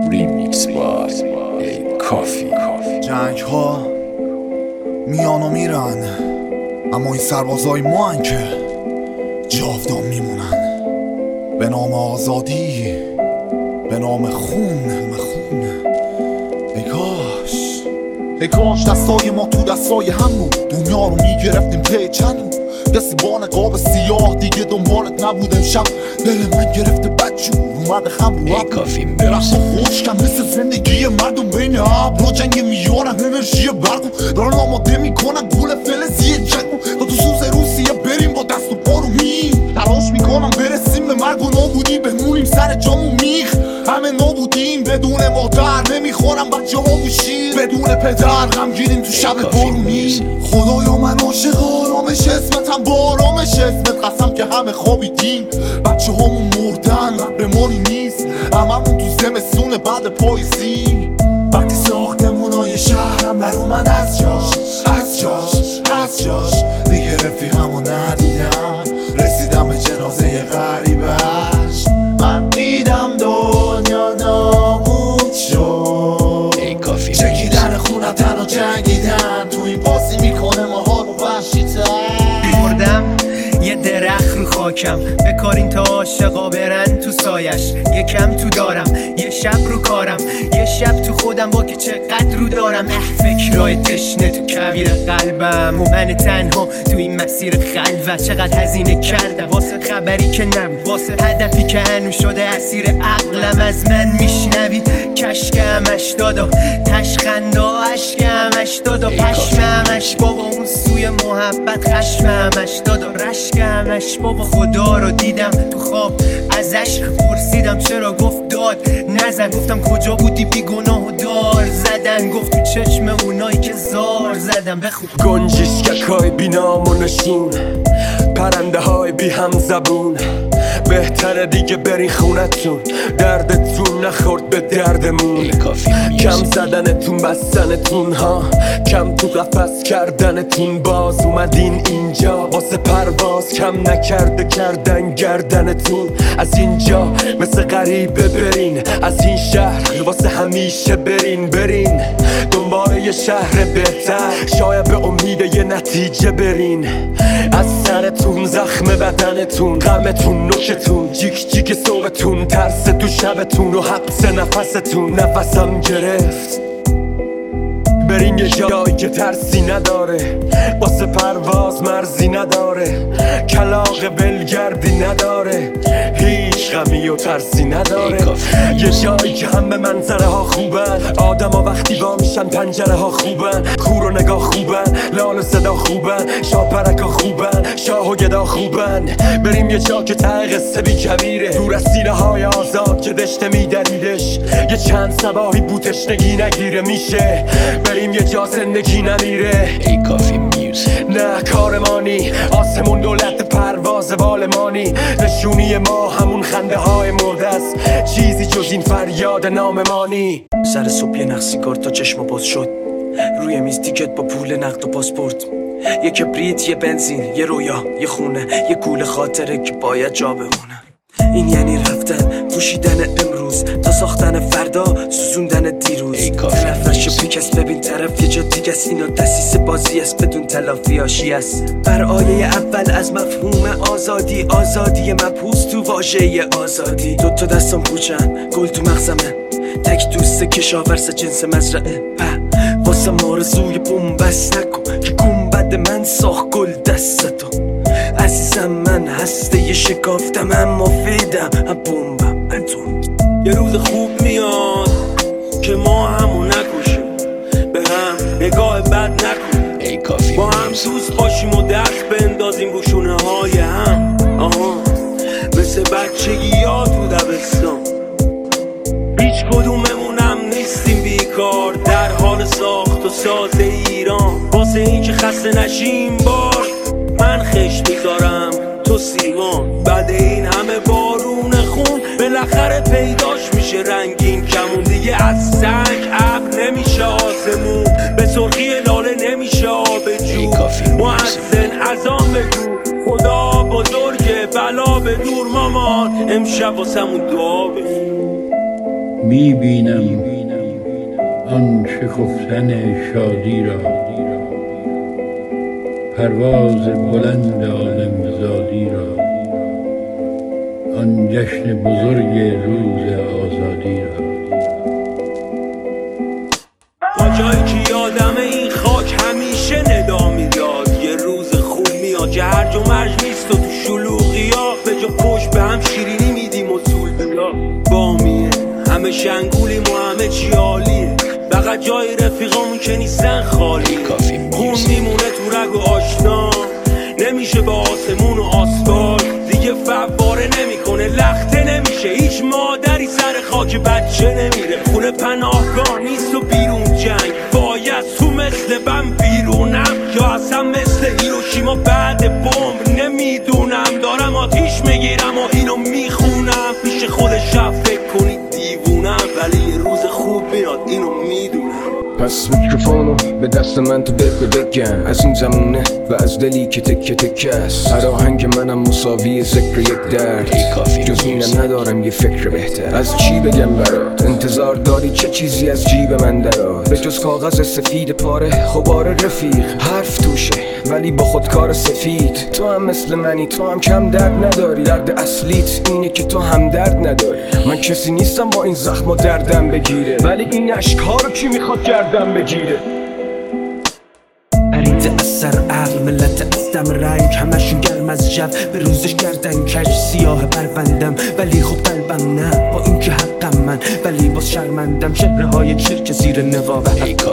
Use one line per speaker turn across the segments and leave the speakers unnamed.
ریمیکس با ای کافی.
جنگ ها میان و میرن، اما این سربازای ما هن که جاودان میمونن. به نام آزادی، به نام خون. ای کاش دستای ما تو دستای هم بود، دنیا رو میگرفتیم پی چند. کسی با نقاب سیاه دیگه دنبالت نبود. امشب دل من گرفته بدجور اومده خم رو
ای کافی
درخت خوشکم مثل زندگی مردم بین ابرا جنگ میارن انرژی برقو دارن آماده میکنن گول فلزی جنگو تا تو سوز روسیه بریم با دست و پارو تلاش میکنم برسیم به مرگ و نابودی، بمونیم سر جامون میخ همه نابودیم. بدون مادر نمیخورم بچه ها موشیم، بدون پدر غمگینیم تو شب بارونی. خدایا من عاشق آرامش اسمتم، با آرامش اسمت قسم که همه خوابیدیم. بچه هامون مردن قهرمانی نیست، هممون تو زمستون بعد پاییزی. وقتی ساختمونای شهرم در اومد از جاش دیگه رفیقمو ندیدم، رسیدم به جنازه غریبش. من دیدم دنیا نابود شد، چکیدن خونم تنها جنگیدن تو این بازی میکنه ماها رو وحشی‌تر.
مردم یه درخت رو خاکم، بکارین تا عاشقا برن تو سایش. یکم تو دارم یه شب رو کارم، یه شب تو خودم با که چقدر رو دارم. فکرای تشنه تو کویر قلبم و من تنها تو این مسیر خلوت. چقدر هزینه کردم واسه خبری که نبود، واسه هدفی که هنوز شده اسیر عقلم. از من میشنوید کشکمش دادا، تشخندا عشقمش دادا، پشممش بابا اون سوی محبت خشممش دادا، رشکمش بابا. خدا رو دیدم تو خواب ازش پرسیدم چرا، گفت داد نزن. گفتم کجا بودی بیگناه و دار زدن، گفت تو چشم اونایی که زار زدم. بخون
گنجشککای بی نام و نشون، پرنده های بی هم زبون. بهتره دیگه برین خونتون، دردتون نخورد به دردمون. کم زدنتون بستنتون ها، کم تو قفس کردنتون. باز اومدین اینجا واسه پرواز، کم نکرده کردن گردنتون. از اینجا مثل غریبه برین، از این شهر واسه همیشه برین دنبال یه شهر بهتر، شاید به امید یه نتیجه برین. از سرتون زخم بدنتون، غمتون نوشتون، جیک صبحتون، ترس تو شبتون و حبس نفستون. نفسم گرفت برین یه جایی که ترسی نداره، واسه پرواز مرزی نداره، کلاغ ولگردی نداره، هیچ غمی و ترسی نداره. یه جایی که هم به منظره ها خوبن، آدم ها وقتی با میشن پنجره ها خوبن، کور و نگاه خوبن، لال و صدا خوبن، شاپرک ها خوبن، شاه و گدا خوبن. بریم یه جا که ته قصه بی کبیره، دور از سینه های آزاد که دشته میدریدش. یه چند صباحی بوتش نگی نگیره میشه، بریم یه جا زندگی نمیره.
ای کافی میوزیک
نه کارمانی، آسمون دولت پرواز بالمانی. نشونی ما همون خنده های مرده است، چیزی جز این فریاد ناممانی.
سر صبح یه نخ سیگار تا چشم باز شد، روی میز تیکت با پول نقد و پاسپورت. یه کبریت، یه بنزین، یه رویا، یه خونه، یه گول خاطره که باید جا بمونه. این یعنی رفتن، پوشیدن امروز تا ساختن فردا، سوزوندن دیروز. طرفش و پیکست ببین طرف یه جا دیگه است، اینا دسیس بازی است بدون تلافی آشی است. بر آیه اول از مفهوم آزادی، آزادی مبهوس تو واژه آزادی. دوتا دستم پوچن، گل تو مغزمه، تک دوست کشاورز جنس مزرعه. واسه آرزوی بومبست نکن که گنبد من ساخت گل دستتو. عزیزم من هسته یه شکافتم، اما فیدم هم بومبم اتون.
یه روز خوب میاد که ما همو نکشیم، به هم نگاه بد نکنیم،
ای کافی
با هم دوست باشیم و دست بندازیم رو شونه های هم. مثل بچگی ها تو دبستان، هیچ کدوممونم نیستیم بیکار، در حال ساخت و ساز ایران. واسه این که خسته نشیم بار، من خش میذارم تو سیمان. بعد این همه بارون خون بالاخره پیداش میشه رنگین کمون. دیگه از سنگ ابر نمیشه آسمون، به سرخی لاله نمیشه آبجو. محسن ازام بگو خدا بزرگه، بلا به دور مامان، امشب واسمون دعا بگو.
میبینم آن شکفتن شادی را، پرواز بلند عالمزادی را، آن جشن بزرگ روز آزادی را.
تا جایی که یادم این خاک همیشه ندا میداد، یه روز خوب میاد که هرج و مرج نیست و تو شلوغی ها به جا پشت به هم شیرینی میدیم و طول بلا بامیه، همه شنگولیم و همه چی عالیه، فقط جای رفیقامون که نیستن خالی، خون میمونه تو رگ و آشنا، نمیشه با آسمون و آسفالت دیگه فواره نمیکنه، لخته نمیشه، هیچ مادری سر خاک بچه نمیره، خونه پناهگاه نیست و بیرون جنگ، باید تو مثل بم بیرونم یا اصلا مثل هیروشیما بعد بمب، نمیدونم دارم آتیش میگیرم و اینو میخونم، پیش خودش فکر کنید دیوونم، ولی یه روز خوب میاد اینو میدونم.
پس میکروفونو به دست من تو بگم از این زمونه و از دلی که تکه تکه است، هر آهنگ منم مساوی ذکر یک درد، جز اینم ندارم یه فکر بهتر. از چی بگم برات؟ انتظار داری چه چیزی از جیب من درات؟ به جز کاغذ سفید پاره خبار رفیق، حرف توشه ولی با خودکار سفید. تو هم مثل منی، تو هم کم درد نداری، درد اصلیت اینه که تو هم درد نداری. من کسی نیستم با این زخم و دردم بگیره، ولی این اشک‌ها رو کی میخواد گردم بگیره؟
پریده از سر عقل ملت از دم رنگ، همشون گرم از جو به روزش کردن کش، سیاه پروندم ولی خب قلبم نه، با این که حقم من ولی باز شرمندم، شهره های چرک زیر نقاب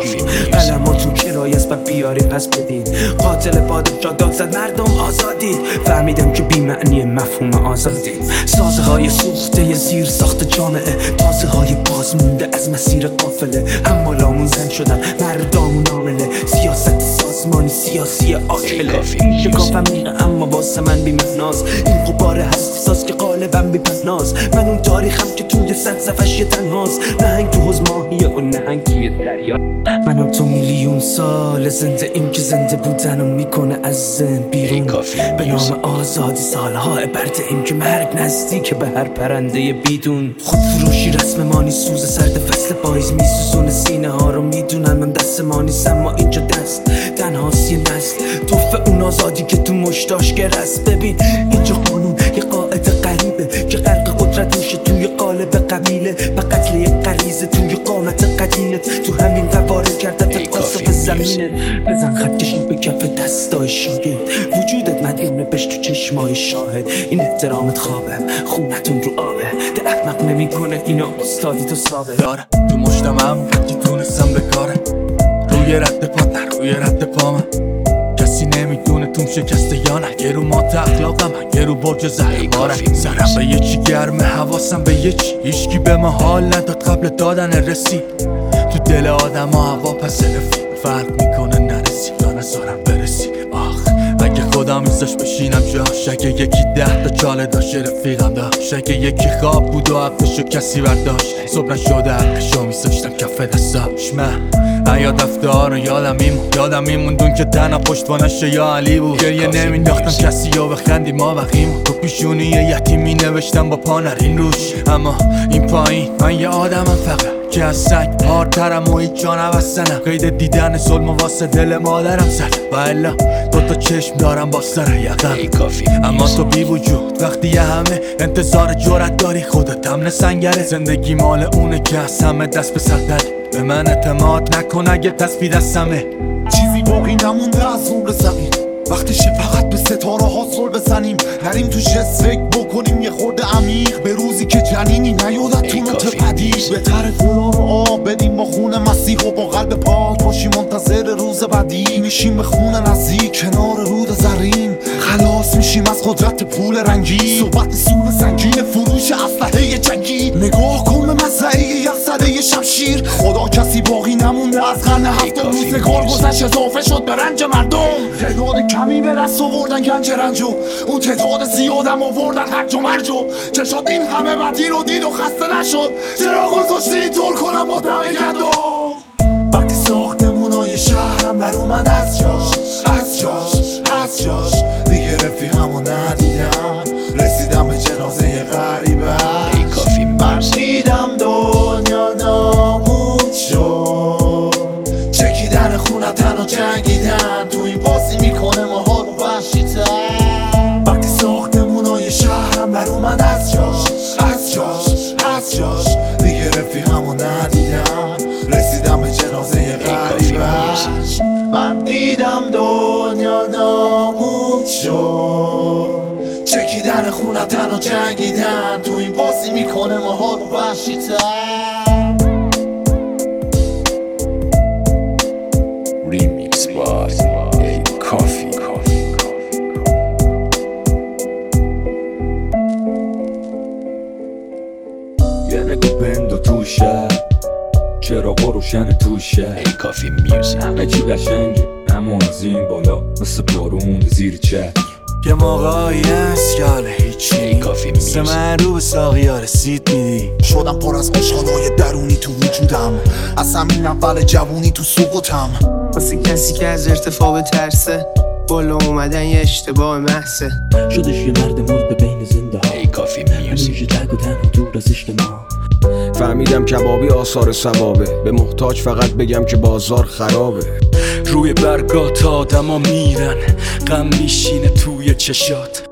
قلماتون کرایه است و بیاری پس بدین، قاتل پادشاه داد زد مردم آزادی، فهمیدم که بی معنی مفهوم آزادی، سازه های سوخته زیر ساخت جامعه، تازه های باز مونده از مسیر قافله، حمالامون زن شدن مردامون عامله، سیاست سازمانی سیاسی آکله، این شکافم میره اما واسه من بی معناست، این غبار حساس که قالبم بی پناز، من اون تاریخم که توی صد صفحش یه تنهاست، نهنگ تو حوض ماهیه و نهنگ توی دریا، من تو میلیون سال زنده این که زنده بودن و میکنه از زن بیرون، به نام آزادی سالها برده این که مرگ نزدیک به هر پرنده بیدون، خودفروشی رسم مانی سوز سرد فصل پاییز میسوزونه سینه ها رو، میدونم من دست ما نیستم، ما اینجا دست تنهاست یه نسل توفه اون آزادی که تو مشتاش گرست. ببین اینجا قانون یه قاعد غریبه که غرق قدرت میشه توی قالب قبیله، به قتل یک غریزه توی قامت قدیمت، تو همین قواره کردت قاصف زمینه، بزن خط کشی به کف دستای شاگرد، وجودت مدیونه بش تو چشمای شاهد، این احترامت خوابه خونتون رو آبه، ده احمق نمیکنه اینو استادی تو ثابت داره، تو مجتمعم که تونستم بکاره، روی رد پات نه روی رد پا من، کسی نمیدونه توم شکسته یا نه، یه رو مات اخلاقم یه رو برج زهرماره، سرم به یه چی گرمه حواسم به یه چی، هیچکی به ما حال نداد قبل دادن رسید، تو دل آدم ها هوا پس رفیق، فرق میکنه نرسی یا نزارم برسی، آخ اگه خودم میزاش بشینم جاش، اگه یکی 10 تا چاله داشت رفیقم داشت، اگه یکی خواب بود و حقشو کسی برداشت، صبح نشده حقشو میذاشتم کف دستاش، من یاد رفتار رو یادم میموندون که تنها پشتوانش یا علی بود، گریه نمینداختم کسی یا بخندی ما بقیم، تو پیشونی یتیمی نوشتم با پا نرین روش، اما این پایین من یه آدمم فقط که از سنگ هارترم و هیچ جا نبستنم، قید دیدن ظلم و واسه دل مادرم زدم و الا 2 تا چشم دارم با سر یقم، اما تو بی وجود وقتی یه همه انتظار جرأت داری، خودت هم سنگره، زندگی مال اونه که از همه دست به سر داره، به من اعتماد نکن اگه دست بی دستمه،
چیزی باقی نمونده از نور زمین، وقتشه فقط به ستاره ها سر بزنیم، نریم تو جس فکر بکنیم یه خورده عمیق، به روزی که جنینی نیادت تو نوت پدید، بهتره گلا رو آب بدیم با خون مسیح و با قلب پاک باشیم منتظر روز بعدی، میشیم به خون نزدیک کنار رود زرین، خلاص میشیم از قدرت پول رنگی، صحبت سون سنگین فروش اسلحه جنگی، نگاه کن به مزرعه یخزده شمشیر، خدا کسی باقی نمونده از قرن 7، روزگار گذشت اضافه شد به رنج مردم، تعداد کمی به دست آوردن گنج رنجو، اون تعداد زیادم آوردن هرج و مرج، چه شد این همه بدی رو دید و خسته نشد، چرا گذاشتی اینطور کنم با دم گندم، وقتی ساختمونای شهرم در اومد از جاش دیگه رفیقمو ندیدم، رسیدم به جنازه غریبه، من دیدم دنیا نه تنها جنگیدن تو این بازی میکنه ما ها رو وحشی تر.
Remix by A Coffee.
یه نگاه بندو توشه چراغا روشن توشه
A Coffee Music.
همه چی قشنگه اما از این بالا مثل بارون زیر چه
یه موقعی هست که حالا هیچی
A Coffee Music.
من رو به ساقیا رسید میدی
شدم پر از عشقانای درونی تو وجودم، از همین اول جوونی تو سقوطم.
واسه کسی که از ارتفاع به ترسه بالا اومدن یه اشتباه محضه.
شدش یه مرد مرد بین زنده ها
A Coffee
همیشه
Music.
تک و تنها دور از اجتماع.
فهمیدم کبابی آثار ثوابه، به محتاج فقط بگم که بازار خرابه.
روی برگات آدما میرن غم میشینه توی چشات